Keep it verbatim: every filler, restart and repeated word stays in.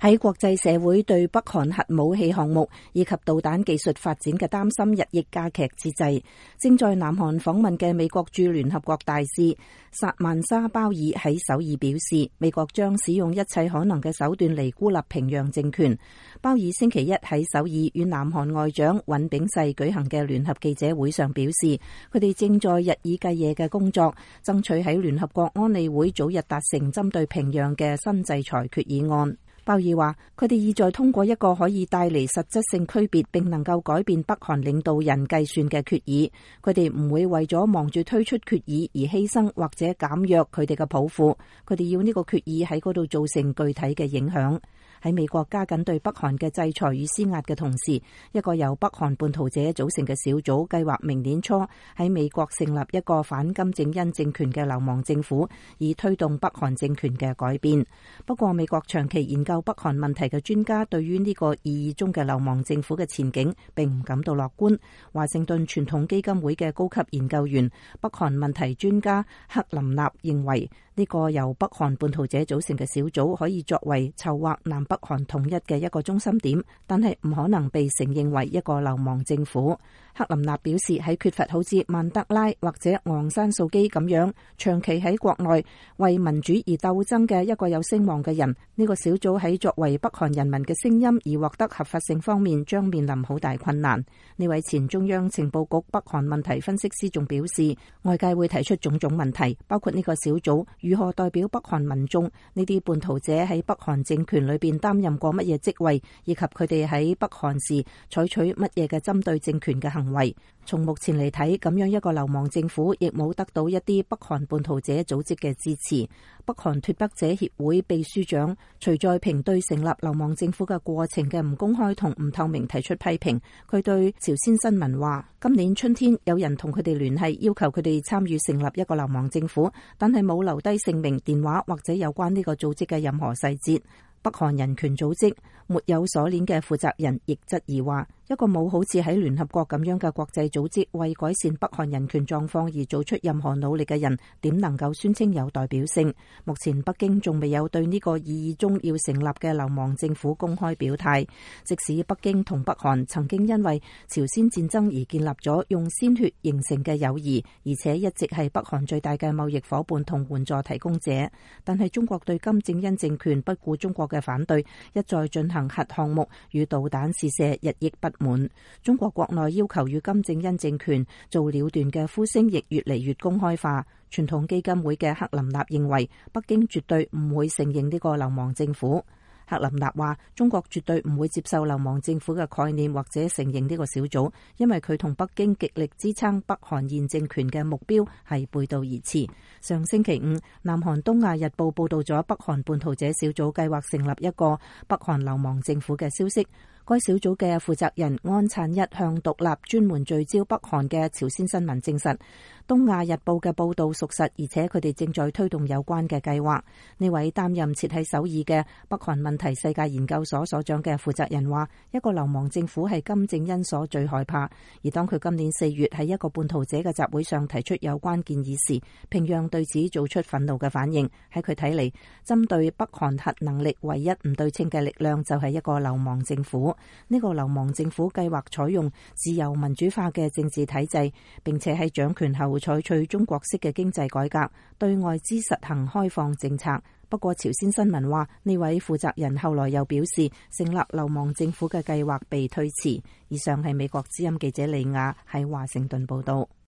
喺國際社會對北韓核武器項目以及導彈技術發展嘅擔心日益加劇之際，正在南韓訪問嘅美國駐聯合國大使薩曼莎鮑爾喺首爾表示，美國將使用一切可能嘅手段嚟孤立平壤政權。鮑爾星期一喺首爾與南韓外長尹炳世舉行嘅聯合記者會上表示，佢哋正在日以繼夜嘅工作，爭取喺聯合國安理會早日達成針對平壤嘅新制裁決議案。鮑爾話：佢哋意在通過一個可以帶嚟實質性區別並能夠改變北韓領導人計算嘅決議。佢哋唔會為咗忙住推出決議而犧牲或者減弱佢哋嘅抱負。佢哋要呢個決議喺嗰度造成具體嘅影響。喺美國加緊對北韓嘅制裁與施壓嘅同時，一個由北韓叛徒者組成嘅小組計劃明年初喺美國成立一個反金正恩政權嘅流亡政府，以推動北韓政權嘅改變。不過，美國長期研究北韓問題嘅專家對於呢個意義中嘅流亡政府嘅前景並唔感到樂觀。華盛頓傳統基金會嘅高級研究員、北韓問題專家克林納認為，呢個由北韓叛徒者組成嘅小組可以作為籌劃南北韓統一嘅一個中心點，但係唔可能被承認為一個流亡政府。克林納表示，喺缺乏好似曼德拉或者昂山素基咁樣長期喺國內為民主而鬥爭嘅一個有聲望嘅人，呢個小組喺作為北韓人民嘅聲音而獲得合法性方面將面臨好大困難。呢位前中央情報局北韓問題分析師仲表示，外界會提出種種問題，包括呢個小組如何代表北韓民眾，呢啲叛徒者喺北韓政權裏邊擔任過乜嘢職位，以及佢哋喺北韓時採取乜嘢嘅針對政權嘅行為。從目前嚟睇，咁樣一個流亡政府亦冇得到一啲北韓叛徒者組織嘅支持。北韓脫北者協會秘書長徐在平對成立流亡政府嘅過程嘅唔公開同唔透明提出批評。佢對朝鮮新聞話：今年春天有人同佢哋聯繫，要求佢哋參與成立一個流亡政府，但係冇留低姓名、電話或者有關呢個組織嘅任何細節。北韓人權組織沒有鎖鏈嘅負責人亦質疑話，一個冇好似喺聯合國咁樣嘅國際組織為改善北韓人權狀況而做出任何努力嘅人，點能夠宣稱有代表性？目前北京仲未有對呢個意義中要成立嘅流亡政府公開表態。即使北京同北韓曾經因為朝鮮戰爭而建立咗用鮮血形成嘅友誼，而且一直係北韓最大嘅貿易夥伴同援助提供者，但係中國對金正恩政權不顧中國嘅反對，一再進行核項目與導彈試射，日益不滿。中國國內要求與金正恩政權做了斷嘅呼聲亦越嚟越公開化。傳統基金會嘅克林納認為，北京絕對唔會承認呢個流亡政府。克林納話，中國絕對唔會接受流亡政府嘅概念或者承認呢個小組，因為佢同北京極力支撐北韓現政權嘅目標係背道而馳。上星期五，南韓東亞日報報道咗北韓叛徒者小組計劃成立一個北韓流亡政府嘅消息。該小組嘅負責人安燦一向獨立專門聚焦北韓嘅朝鮮新聞證實，東亞日報嘅報道屬實，而且佢哋正在推動有關嘅計劃。呢位擔任設喺首爾嘅北韓問題世界研究所所長嘅負責人話，一個流亡政府係金正恩所最害怕。而當佢今年四月喺一個叛徒者嘅集會上提出有關建議時，平壤對此做出憤怒嘅反應。喺佢睇嚟，針對北韓核能力唯一唔對稱嘅力量就係一個流亡政府。呢個流亡政府計劃採用自由民主化嘅政治體制，並且喺掌權後採取中國式嘅經濟改革，對外資實行開放政策。不過朝鮮新聞話，呢位負責人後來又表示，成立流亡政府嘅計劃被推遲。以上係美國之音記者李亞喺華盛頓報道。